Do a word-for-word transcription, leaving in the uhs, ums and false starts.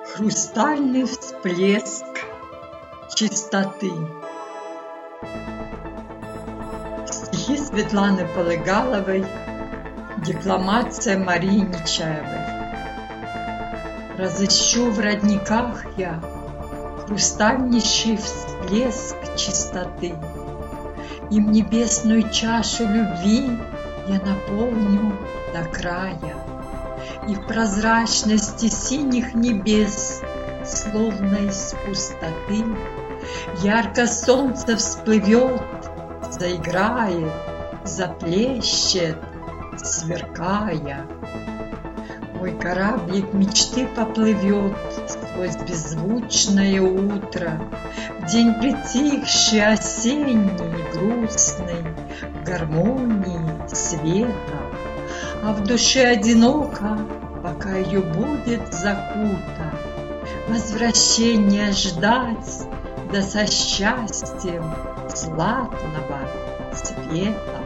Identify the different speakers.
Speaker 1: Хрустальный всплеск чистоты. Стихи Светланы Полыгаловой, декламация Марии Нечаевой. Разыщу в родниках я хрустальнейший всплеск чистоты, им небесную чашу любви я наполню до края, и в прозрачности синих небес, словно из пустоты, ярко солнце всплывет, заиграет, заплещет, сверкая. Мой кораблик мечты поплывет сквозь беззвучное утро, в день притихший, осенний, грустный, в гармонии света. А в душе одиноко, пока ее будет закута, возвращения ждать, да со счастьем златного света.